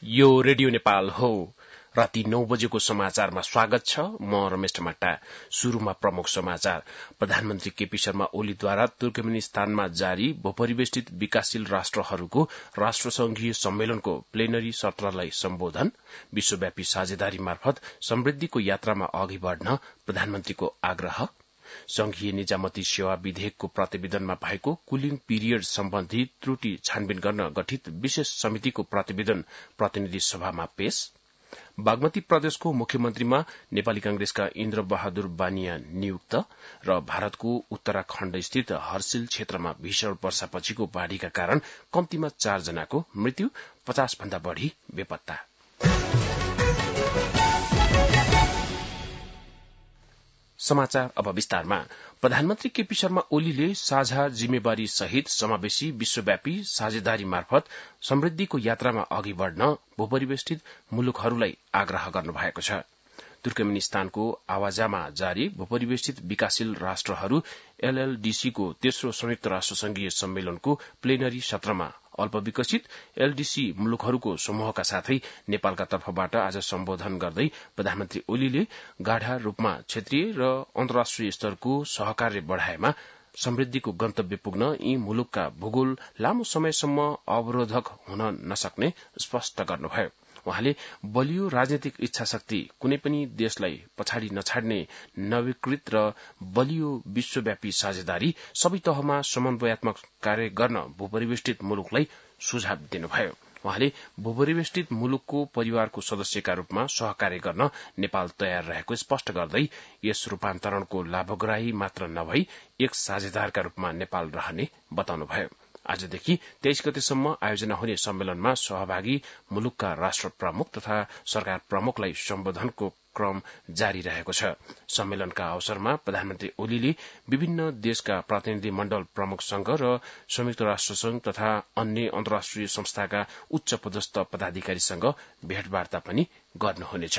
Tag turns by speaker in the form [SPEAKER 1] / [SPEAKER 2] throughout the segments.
[SPEAKER 1] यो रेडियो नेपाल हो। राति 9 बजेको समाचारमा स्वागत छ। म रमेश टमाटा। शुरूमा प्रमुख समाचार। प्रधानमन्त्री केपी शर्मा ओलीद्वारा तुर्कमेनिस्तानमा जारी बहुपरिवेष्टित विकासशील राष्ट्रहरूको राष्ट्रसंघीय सम्मेलनको प्लेनरी सत्रलाई सम्बोधन। विश्वव्यापी साझेदारी मार्फत समृद्धिको यात्रामा अघि बढ़न प्रधानमन्त्रीको आग्रह। संघीय निजामती सेवा विधेयकको प्रतिवेदनमा भएको कुलिङ पिरियड सम्बन्धी त्रुटि छानबिन गर्न गठित विशेष समितिको प्रतिवेदन प्रतिनिधि सभामा पेश। बागमती प्रदेशको मुख्यमन्त्रीमा नेपाली कांग्रेसका इन्द्र बहादुर बानिया नियुक्त र भारतको उत्तराखण्ड स्थित हर्सिल क्षेत्रमा भीषण वर्षापछिको बाढ़ीका कारण कम्तीमा 4 जनाको मृत्यु, 50 भन्दा बढ़ी बेपत्ता। समाचार अब विस्तारमा। प्रधानमन्त्री केपी शर्मा ओलीले साझा जिम्मेवारी सहित समावेशी विश्वव्यापी साझेदारी मार्फत समृद्धिको यात्रामा अघि बढ़न बहुपरिवेष्टित मुलुकहरूलाई आग्रह गर्नुभएको छ। तुर्कमेनिस्तानको आवाजामा जारी बहुपरिवेष्टित विकासशील राष्ट्रहरू एलएलडीसी को तेस्रो संयुक्त राष्ट्र संघीय सम्मेलनको प्लेनरी सत्रमा अल्पविकसित एलडीसी मुलुकहरूको समूहका साथै नेपालका तर्फबाट आज सम्बोधन गर्दै प्रधानमन्त्री ओलीले गाढ़ा रूपमा क्षेत्रीय र अन्तर्राष्ट्रिय स्तरको सहकार्य बढ़ाएमा समृद्धिको गन्तव्य पुग्न यी मुलुकका भूगोल लामो समयसम्म अवरोधक हुन नसक्ने स्पष्ट गर्नुभयो। उहाँले बलियो राजनीतिक इच्छाशक्ति कुनै पनि देशलाई पछाडि नछाड्ने नवीकृत र बलियो विश्वव्यापी साझेदारी सबै तहमा समन्वयात्मक कार्य गर्न भूपरिवेष्टित मुलुकलाई सुझाव दिनुभयो। उहाँले भूपरिवेष्टित मुलुकको परिवारको सदस्यका रूपमा सहकार्य गर्न नेपाल तयार रहेको स्पष्ट गर्दै यस रूपान्तरणको लाभग्राही मात्र नभई एक साझेदारका रूपमा नेपाल रहने बताउनुभयो। आजदेखि 23 गतेसम्म आयोजना हुने सम्मेलनमा सहभागी मुलुकका राष्ट्र प्रमुख तथा सरकार प्रमुखलाई सम्बोधनको क्रम जारी रहेको छ। सम्मेलनका अवसरमा प्रधानमन्त्री ओलीले विभिन्न देशका प्रतिनिधि मण्डल प्रमुखसँग र संयुक्त राष्ट्र संघ तथा अन्य अन्तर्राष्ट्रिय संस्थाका उच्च पदस्थ पदाधिकारीसँग भेटवार्ता पनि गर्नुहुनेछ।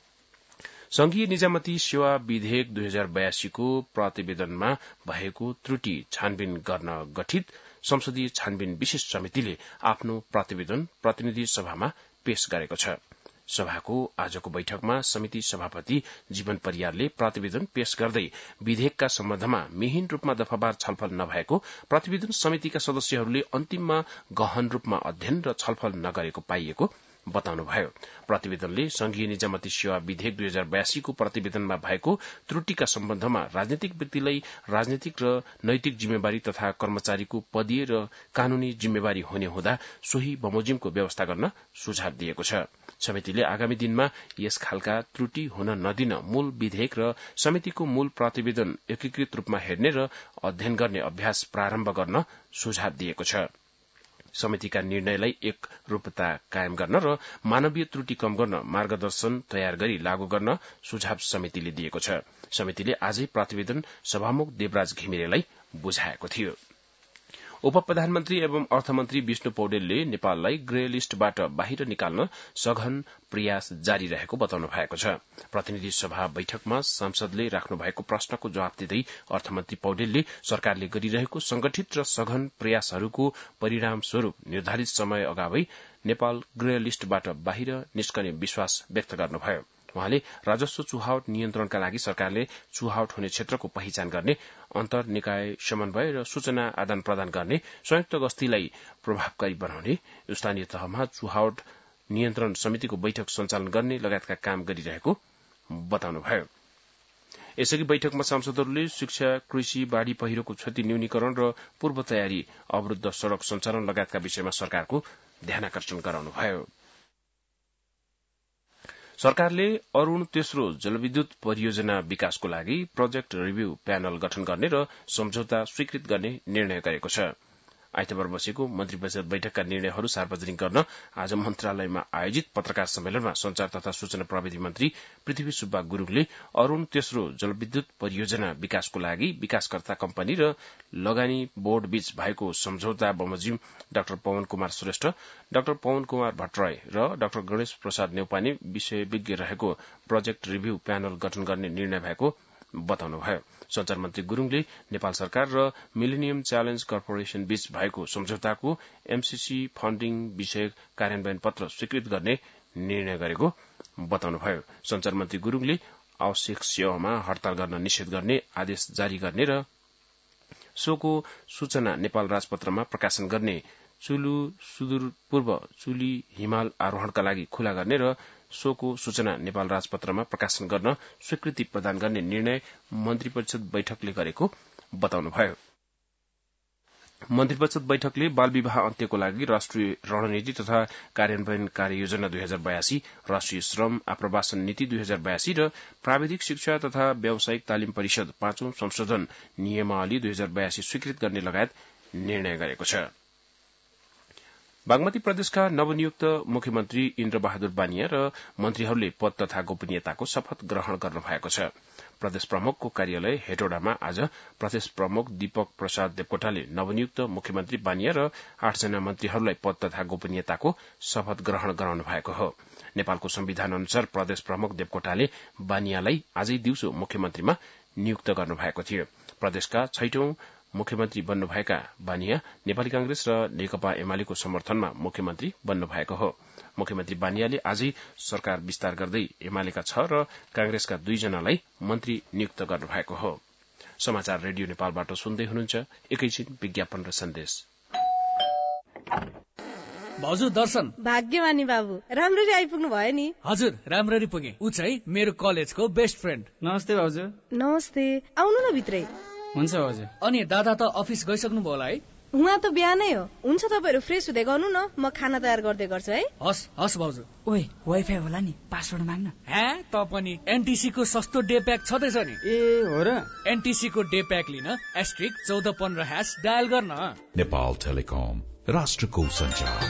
[SPEAKER 1] संघीय निजामती सेवा विधेयक 2082 को प्रतिवेदनमा भएको त्रुटि छानबिन गर्न गठित संसदीय छानबिन विशेष समितिले आफ्नो प्रतिवेदन प्रतिनिधि सभामा पेश गरेको छ। सभाको आजको बैठकमा समिति सभापति जीवन परियारले प्रतिवेदन पेश गर्दै विधेयकका सम्बन्धमा मिहिन रूपमा दफाबार छलफल नभएको, प्रतिवेदन समितिका सदस्यहरूले अन्तिममा गहन रूपमा अध्ययन र छलफल नगरेको पाइएको बताउनुभयो। प्रतिवेदनले संघीय निजामती सेवा विधेयक 2082 को प्रतिवेदनमा भएको त्रुटिका सम्बन्धमा राजनीतिक व्यक्तिलाई राजनीतिक र नैतिक जिम्मेवारी तथा कर्मचारीको पदीय र कानूनी जिम्मेवारी हुने हुँदा सोही बमोजिमको व्यवस्था गर्न सुझाव दिएको छ। समितिले आगामी दिनमा यस खालका त्रुटि हुन नदिन मूल विधेयक र समितिको मूल प्रतिवेदन एकीकृत रूपमा हेर्ने र अध्ययन गर्ने अभ्यास प्रारम्भ गर्न सुझाव दिएको छ। समितिका निर्णयलाई एक रूपता कायम गर्न र मानवीय त्रुटि कम गर्न मार्गदर्शन तयार गरी लागू गर्न सुझाव समितिले दिएको छ। समितिले आजै प्रतिवेदन सभामुख देवराज घिमिरेलाई बुझाएको थियो। उप प्रधानमन्त्री एवं अर्थमन्त्री विष्णु पौडेलले नेपाललाई ग्रे लिस्टबाट बाहिर निकाल्न सघन प्रयास जारी रहेको बताउनु भएको छ। प्रतिनिधि सभा बैठकमा सांसदले राख्नु भएको प्रश्नको जवाब दिँदै अर्थमन्त्री पौडेलले सरकारले गरिरहेको संगठित र सघन प्रयासहरूको परिणाम स्वरूप निर्धारित समय अगावै नेपाल ग्रे लिस्टबाट बाहिर निस्कने विश्वास व्यक्त गर्नुभयो। उहाँले राजस्व चुहावट नियन्त्रणका लागि सरकारले चुहावट हुने क्षेत्रको पहिचान गर्ने, अन्तर निकाय समन्वय र सूचना आदान प्रदान गर्ने, संयुक्त गस्तीलाई प्रभावकारी बनाउने, स्थानीय तहमा चुहावट नियन्त्रण समितिको बैठक सञ्चालन गर्ने लगायतका काम गरिरहेको बताउनुभयो। यसअघि बैठकमा सांसदहरूले शिक्षा, कृषि, बाढ़ी पहिरोको क्षति न्यूनीकरण र पूर्व तयारी, अवरुद्ध सड़क सञ्चालन लगायतका विषयमा सरकारको ध्यानाकर्षण गराउनुभयो। सरकारले अरूण तेस्रो जलविद्युत परियोजना विकासको लागि प्रोजेक्ट रिभ्यू प्यानल गठन गर्ने र सम्झौता स्वीकृत गर्ने निर्णय गरेको छ। आइतबार बसेको मन्त्री परिषद बैठकका निर्णयहरू सार्वजनिक गर्न आज मन्त्रालयमा आयोजित पत्रकार सम्मेलनमा संचार तथा सूचना प्रविधि मन्त्री पृथ्वी सुब्बा गुरूङले अरूण तेस्रो जलविद्युत परियोजना विकासको लागि विकासकर्ता कम्पनी र लगानी बोर्ड बीच भएको सम्झौता बमोजिम डाक्टर पवन कुमार श्रेष्ठ, डाक्टर पवन कुमार भट्टराई र डाक्टर गणेश प्रसाद नेउपाने विषयविज्ञ रहेको प्रोजेक्ट रिभ्यू प्यानल गठन गर्ने निर्णय भएको बताउनुभयो। संचार मन्त्री गुरूङले नेपाल सरकार र मिलेनियम च्यालेन्ज कर्पोरेशन बीच भएको सम्झौताको एमसीसी फण्डिङ विषयक कार्यान्वयन पत्र स्वीकृत गर्ने निर्णय गरेको बताउनुभयो। संचार मन्त्री गुरूङले आवश्यक सेवामा हड़ताल गर्न निषेध गर्ने आदेश जारी गर्ने र सोको सूचना नेपाल राजपत्रमा प्रकाशन गर्ने, चुलु सुदूरपूर्व चुली हिमाल आरोहणका लागि खुला गर्ने र सोको सूचना नेपाल राजपत्रमा प्रकाशन गर्न स्वीकृति प्रदान गर्ने निर्णय मन्त्री परिषद बैठकले गरेको बताउनुभयो। मन्त्री परिषद बैठकले बाल विवाह अन्त्यको लागि राष्ट्रिय रणनीति तथा कार्यान्वयन कार्ययोजना 2082, राष्ट्रिय श्रम आप्रवासन नीति 2082 र प्राविधिक शिक्षा तथा व्यावसायिक तालिम परिषद 5औं संशोधन नियमावली 2082 स्वीकृत गर्ने लगायत निर्णय गरेको छ। बागमती प्रदेशका नवनियुक्त मुख्यमन्त्री इन्द्रबहादुर बानिया र मन्त्रीहरूले पद तथा गोपनीयताको शपथ ग्रहण गर्नुभएको छ। प्रदेश प्रमुखको कार्यालय हेटौडामा आज प्रदेश प्रमुख दीपक प्रसाद देवकोटाले नवनियुक्त मुख्यमन्त्री बानिया र 8 जना मन्त्रीहरूलाई पद तथा गोपनीयताको शपथ ग्रहण गराउनु भएको हो। नेपालको संविधान अनुसार प्रदेश प्रमुख देवकोटाले बानियालाई आजै दिउँसो मुख्यमन्त्रीमा नियुक्त गर्नुभएको थियो। प्रदेशका 6औं मुख्यमन्त्री बन्नुभएका बानिया नेपाली कांग्रेस र नेकपा एमालेको समर्थनमा मुख्यमन्त्री बन्नुभएको हो। मुख्यमन्त्री बानियाले आजै सरकार विस्तार गर्दै एमालेका 6 र कांग्रेसका 2 जनालाई मन्त्री नियुक्त गर्नुभएको हो। समाचार रेडियो नेपालबाट सुन्दै हुनुहुन्छ। एकैछिन विज्ञापन र सन्देश।
[SPEAKER 2] भाउजू दर्शन।
[SPEAKER 3] भाग्यमानी बाबु, राम्ररी आइपुग्नु भयो नि।
[SPEAKER 2] हजुर, राम्ररी पुगे। उ चाहिँ मेरो कलेजको बेस्ट फ्रेन्ड।
[SPEAKER 4] नमस्ते भाउजू।
[SPEAKER 3] नमस्ते, आउनु न भित्रै।
[SPEAKER 4] हुन्छ भाउजू।
[SPEAKER 2] अनि दादा त अफिस गइसक्नु भयो होला है?
[SPEAKER 3] उहाँ त बिहानै हो। हुन्छ, तपाईहरु फ्रेस हुँदै गर्नु न, म खाना तयार गर्दै गर्छु है।
[SPEAKER 2] हस् हस् भाउजू।
[SPEAKER 4] ओइ, वाइफाई होला नि, पासवर्ड माग्न।
[SPEAKER 2] हे, त पनि एनटीसी को सस्तो डे प्याक छदैछ नि।
[SPEAKER 4] ए हो र?
[SPEAKER 2] एनटीसी को डे प्याक लिन *1415# डायल गर्न।
[SPEAKER 5] नेपाल टेलिकम, राष्ट्रको सञ्चार।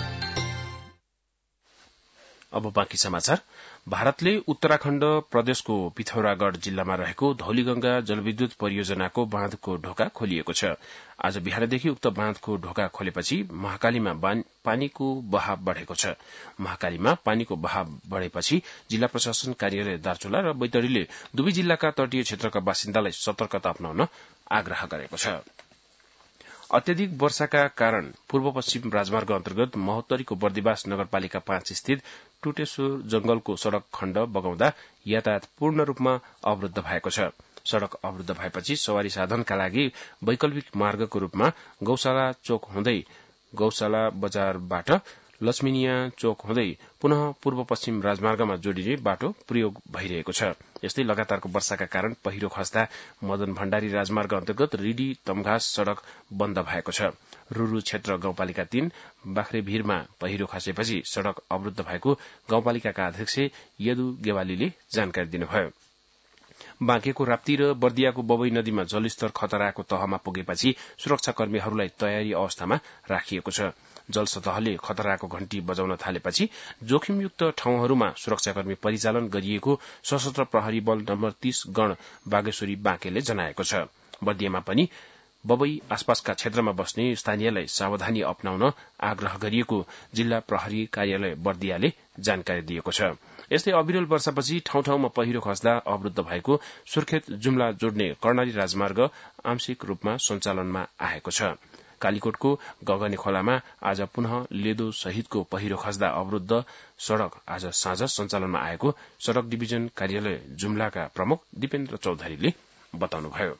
[SPEAKER 1] अब बाँकी समाचार। भारतले उत्तराखण्ड प्रदेशको पिथौरागढ़ जिल्लामा रहेको धौलीगंगा जलविद्युत परियोजनाको बाँधको ढोका खोलिएको छ। आज बिहानदेखि उक्त बाँधको ढोका खोलेपछि महाकालीमा पानीको बहाव बढ़ेको छ। महाकालीमा पानीको बहाव बढ़ेपछि जिल्ला प्रशासन कार्यालय दार्चुला र बैतडीले दुवै जिल्लाका तटीय क्षेत्रका बासिन्दालाई सतर्कता अपनाउन आग्रह गरेको छ। अत्यधिक वर्षाका कारण पूर्व पश्चिम राजमार्ग अन्तर्गत महोत्तरीको बर्दिवास नगरपालिका 5 स्थित टुटेश्वर जंगलको सड़क खण्ड बगाउँदा यातायात पूर्ण रूपमा अवरूद्ध भएको छ। सड़क अवरूद्ध भएपछि सवारी साधनका लागि वैकल्पिक मार्गको रूपमा गौशाला चोक हुँदै गौशाला बजारबाट लक्ष्मीनिया चोक हुँदै पुनः पूर्व पश्चिम राजमार्गमा जोडिने बाटो प्रयोग भइरहेको छ। यस्तै लगातारको वर्षाका कारण पहिरो खस्दा मदन भण्डारी राजमार्ग अन्तर्गत रिडी तमघास सड़क बन्द भएको छ। रुरु क्षेत्र गाउँपालिका 3 बाख्रेभिरमा पहिरो खसेपछि सड़क अवरूद्ध भएको गाउँपालिकाका अध्यक्ष यदु गेवालीले जानकारी दिनुभयो। बाँकेको राप्ती र बर्दियाको बबई नदीमा जलस्तर खतराको तहमा पुगेपछि सुरक्षाकर्मीहरूलाई तयारी अवस्थामा राखिएको छ। जलसतहले खतराको घण्टी बजाउन थालेपछि जोखिमयुक्त ठाउँहरूमा सुरक्षाकर्मी परिचालन गरिएको सशस्त्र प्रहरी बल नम्बर 30 गण बागेश्वरी बाँकेले जनाएको छ। बर्दियामा पनि बबई आसपासका क्षेत्रमा बस्ने स्थानीयलाई सावधानी अपनाउन आग्रह गरिएको जिल्ला प्रहरी कार्यालय बर्दियाले जानकारी दिएको छ। यस्तै अविरल वर्षापछि ठाउँ ठाउँमा पहिरो खस्दा अवरूद्ध भएको सुर्खेत जुम्ला जोड्ने कर्णाली राजमार्ग आंशिक रूपमा सञ्चालनमा आएको छ। कालीकोटको गगनी खोलामा आज पुनः लेदो सहितको पहिरो खस्दा अवरूद्ध सड़क आज साँझ सञ्चालनमा आएको सड़क डिभिजन कार्यालय जुम्लाका प्रमुख दिपेन्द्र चौधरीले बताउनुभयो।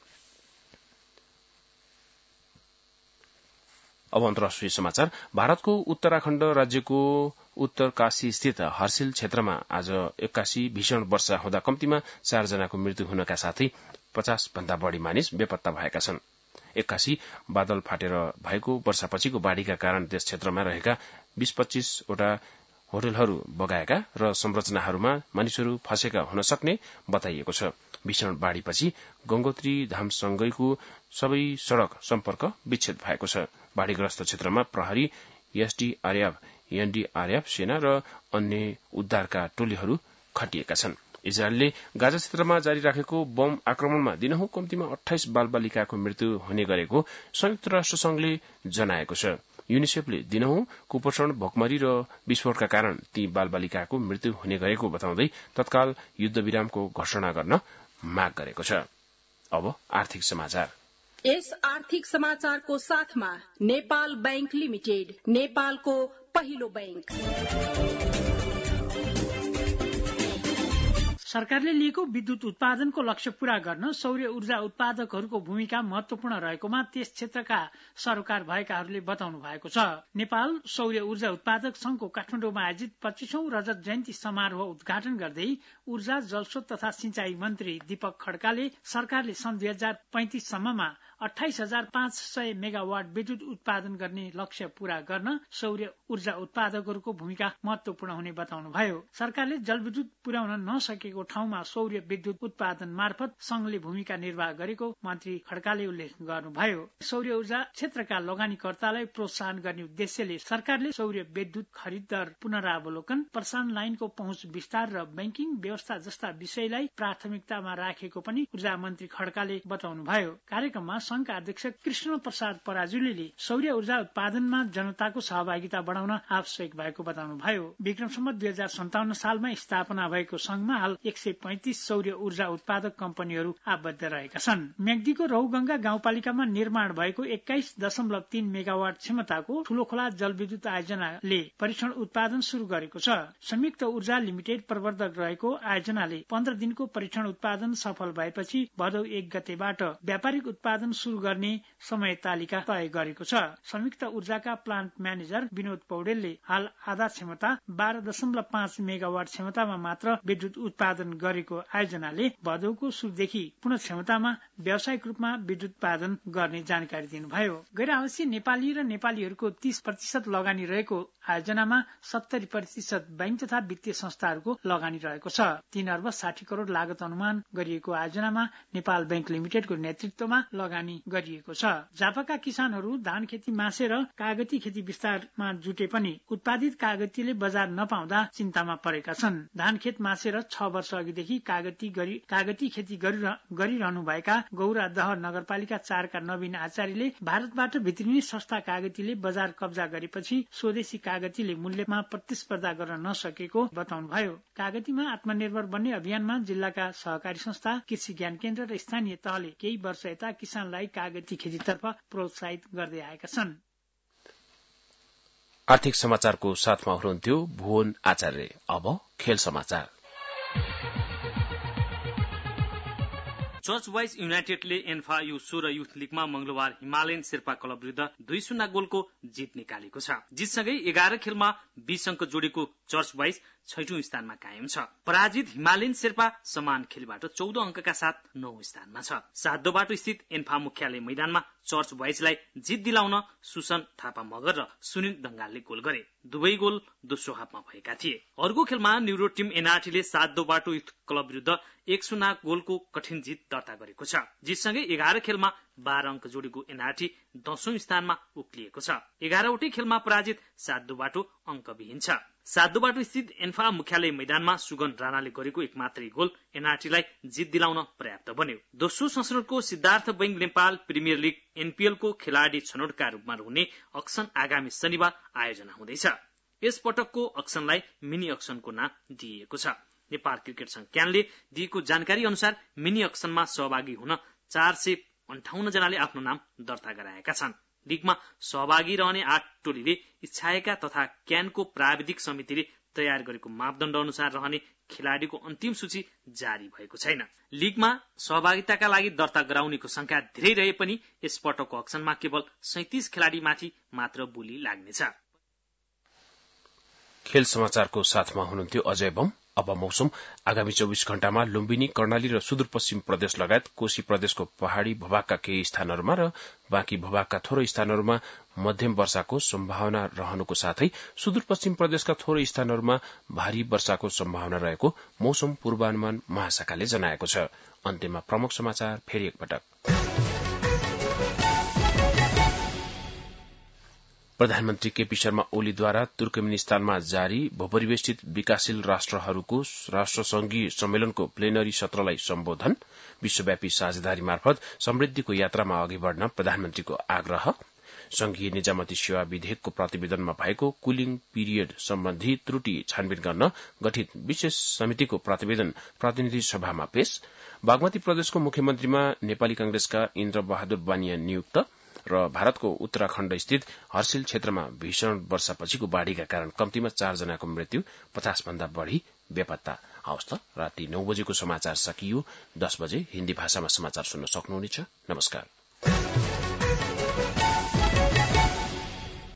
[SPEAKER 1] अब अन्तर्राष्ट्रिय समाचार। भारतको उत्तराखण्ड राज्यको उत्तरकाशी स्थित हर्सिल क्षेत्रमा आज 81 भीषण वर्षा हुँदा कम्तीमा 4 जनाको मृत्यु हुनका साथै 50 भन्दा बढ़ी मानिस बेपत्ता भएका छन्। 81 बादल फाटेर भएको वर्षापछिको बाढ़ीका कारण त्यस क्षेत्रमा रहेका 20-25 वटा होटलहरू बगाएका र संरचनाहरूमा मानिसहरू फँसेका हुन सक्ने बताइएको छ। भीषण बाढ़ीपछि गंगोत्री धामसँगैको सबै सड़क सम्पर्क विच्छेद भएको छ। बाढ़ीग्रस्त क्षेत्रमा प्रहरी, एसडीआरएफ, एनडीआरएफ सेना र अन्य उद्धारका टोलीहरू खटिएका छन्। इजरायलले गाजा क्षेत्रमा जारी राखेको बम आक्रमणमा दिनहुँ कम्तीमा 28 बालबालिकाको मृत्यु हुने गरेको संयुक्त राष्ट्र संघले जनाएको छ। युनिसेफले दिनहुँ कुपोषण, भोकमरी र विस्फोटका कारण ती बालबालिकाको मृत्यु हुने गरेको बताउँदै तत्काल युद्धविरामको घोषणा गर्न माग गरेको छ। अब आर्थिक समाचार।
[SPEAKER 6] यस आर्थिक समाचारको साथमा नेपाल बैंक लिमिटेड, नेपालको पहिलो बैंक।
[SPEAKER 7] सरकारले लिएको विद्युत उत्पादनको लक्ष्य पूरा गर्न सौर्य ऊर्जा उत्पादकहरूको भूमिका महत्वपूर्ण रहेकोमा त्यस क्षेत्रका सरोकार भएकाहरूले बताउनु भएको छ। नेपाल सौर्य ऊर्जा उत्पादक संघको काठमाडौँमा आयोजित 25औं रजत जयन्ती समारोह उद्घाटन गर्दै ऊर्जा जलस्रोत तथा सिंचाई मन्त्री दीपक खड्काले सरकारले सन् 2035 सम्ममा 28,500 मेगावाट विद्युत उत्पादन गर्ने लक्ष्य पूरा गर्न सौर्य ऊर्जा उत्पादकहरूको भूमिका महत्वपूर्ण हुने बताउनुभयो। सरकारले जलविद्युत पुर्याउन नसकेको ठाउँमा सौर्य विद्युत उत्पादन मार्फत संघले भूमिका निर्वाह गरेको मन्त्री खड्काले उल्लेख गर्नुभयो। सौर्य ऊर्जा क्षेत्रका लगानीकर्तालाई प्रोत्साहन गर्ने उद्देश्यले सरकारले सौर्य विद्युत खरिद दर पुनरावलोकन, प्रसारण लाइनको पहुँच विस्तार र बैंकिङ व्यवस्था जस्ता विषयलाई प्राथमिकतामा राखेको पनि ऊर्जा मन्त्री खड्काले बताउनुभयो। कार्यक्रममा संघका अध्यक्ष कृष्ण प्रसाद पराजुलीले सौर्य ऊर्जा उत्पादनमा जनताको सहभागिता बढाउन आवश्यक भएको बताउनुभयो। विक्रम सम्वत 2057 सालमा स्थापना भएको संघमा हाल 135 सौर्य ऊर्जा उत्पादक कम्पनीहरू आबद्ध रहेका छन्। म्याग्दीको रौगंगा गाउँपालिकामा निर्माण भएको 21.3 मेगावाट क्षमताको ठूलोखोला जलविद्युत आयोजनाले परीक्षण उत्पादन शुरू गरेको छ। संयुक्त ऊर्जा लिमिटेड प्रवर्धक रहेको आयोजनाले 15 दिनको परीक्षण उत्पादन सफल भएपछि भदौ 1 गतेबाट व्यापारिक उत्पादन शुरू गर्ने समय तालिका तय गरेको छ। संयुक्त ऊर्जाका प्लान्ट म्यानेजर विनोद पौडेलले हाल आधा क्षमता 12.5 मेगावाट क्षमतामा मात्र विद्युत उत्पादन गरेको आयोजनाले भदौको सुरुदेखि पूर्ण क्षमतामा व्यावसायिक रूपमा विद्युत उत्पादन गर्ने जानकारी दिनुभयो। गैर आवासीय नेपाली र नेपालीहरूको 30% लगानी रहेको आयोजनामा 70% बैंक तथा वित्तीय संस्थाहरूको लगानी रहेको छ। 3 अर्ब 60 करोड़ लागत अनुमान गरिएको आयोजनामा नेपाल बैंक लिमिटेडको नेतृत्वमा लगानी गरिएको छ। झापाका किसानहरू धान खेती मासे र कागती खेती विस्तारमा जुटे पनि उत्पादित कागतीले बजार नपाउँदा चिन्तामा परेका छन्। धान खेत मासेर 6 वर्ष अघिदेखि कागती खेती गरिरहनु भएका गौरा दह नगरपालिका 4 का नवीन आचार्यले भारतबाट भित्रिने सस्ता कागतीले बजार कब्जा गरेपछि स्वदेशी कागतीले मूल्यमा प्रतिस्पर्धा गर्न नसकेको बताउनुभयो। कागतीमा आत्मनिर्भर बन्ने अभियानमा जिल्लाका सहकारी संस्था, कृषि ज्ञान केन्द्र र स्थानीय तहले केही वर्ष यता किसानलाई कागती खेतीतर्फ प्रोत्साहित गर्दै आएका छन्।
[SPEAKER 1] आर्थिक समाचारको साथमा हुनुहुन्थ्यो भुवन आचार्य। अब खेल समाचार।
[SPEAKER 8] चर्च वाइज युनाइटेडले एन्फा U16 युथ लीगमा मंगलबार हिमालयन शेर्पा क्लब विरुद्ध 2-0 गोलको जित निकालेको छ। जितसँगै 11 खेलमा 20 अंक जोडेको चर्च वाइज 6औं स्थानमा कायम छ। पराजित हिमालयन शेर्पा समान खेलबाट 14 अंकका साथ 9औं स्थानमा छ। सातदोबाटो स्थित एन्फा मुख्यालय मैदानमा चर्च वाइजलाई जित दिलाउन सुसन थापा मगर र सुनिल दंगालले गोल गरे। दुवै गोल दोस्रो हाफमा भएका थिए। अर्को खेलमा न्युरो टिम एनआरटीले सातदोबाटो युथ क्लब विरुद्ध 1-0 गोलको कठिन जित दर्ता गरेको छ। जितसँगै 11 खेलमा 12 अंक जोडेको एनआरटी 10औं स्थानमा उक्लिएको छ। 11वटै खेलमा पराजित सातदोबाटो अंकविहीन छ। सातदोबाटो स्थित एन्फा मुख्यालय मैदानमा सुगन राणाले गरेको एकमात्रै गोल एनआरटीलाई जित दिलाउन पर्याप्त बन्यो। दोस्रो संस्करणको Siddhartha bank Nepal premier league NPL को खेलाडी छनौटका रूपमा हुने अक्सन आगामी शनिबार आयोजना हुँदैछ। यस पटकको अक्सनलाई मिनी अक्सनको नाम दिइएको छ। नेपाल क्रिकेट संघ क्यानले दिएको जानकारी अनुसार मिनी अक्सनमा सहभागी हुन 458 जनाले आफ्नो नाम दर्ता गराएका छन्। लीगमा सहभागी रहने 8 टोलीले इच्छाएका तथा क्यानको प्राविधिक समितिले तयार गरेको मापदण्ड अनुसार रहने खेलाडीको अन्तिम सूची जारी भएको छैन। लीगमा सहभागिताका लागि दर्ता गराउनेको संख्या धेरै रहे पनि यस पटकको अक्सनमा केवल 37 खेलाडीमाथि मात्र बोली लाग्नेछ।
[SPEAKER 1] खेल समाचारको साथमा हुनुहुन्थ्यो अजय बम। अब मौसम। आगामी 24 घण्टामा लुम्बिनी, कर्णाली र सुदूरपश्चिम प्रदेश लगायत कोशी प्रदेशको पहाड़ी भूभागका केही स्थानहरूमा र बाँकी भूभागका थोरै स्थानहरूमा मध्यम वर्षाको सम्भावना रहनुको साथै सुदूरपश्चिम प्रदेशका थोरै स्थानहरूमा भारी वर्षाको सम्भावना रहेको मौसम पूर्वानुमान महाशाखाले जनाएको छ। अन्त्यमा प्रमुख समाचार फेरि एकपटक। प्रधानमन्त्री केपी शर्मा ओलीद्वारा तुर्कमेनिस्तानमा जारी भूपरिवेष्टित विकासशील राष्ट्रहरूको राष्ट्रसंघीय सम्मेलनको प्लेनरी सत्रलाई सम्बोधन। विश्वव्यापी साझेदारी मार्फत समृद्धिको यात्रामा अघि बढ़न प्रधानमन्त्रीको आग्रह। संघीय निजामती सेवा विधेयकको प्रतिवेदनमा भएको कुलिङ पिरियड सम्बन्धी त्रुटि छानबिन गर्न गठित विशेष समितिको प्रतिवेदन प्रतिनिधि सभामा पेश। बागमती प्रदेशको मुख्यमन्त्रीमा नेपाली कांग्रेसका इन्द्र बहादुर बानिया नियुक्त र भारतको उत्तराखण्ड स्थित हर्सिल क्षेत्रमा भीषण वर्षापछिको बाढ़ीका कारण कम्तीमा 4 जनाको मृत्यु, 50 भन्दा बढ़ी बेपत्ता। हवस् त, राति 9 बजेको समाचार सकियो। 10 बजे हिन्दी भाषामा समाचार सुन्न सक्नुहुनेछ। नमस्कार।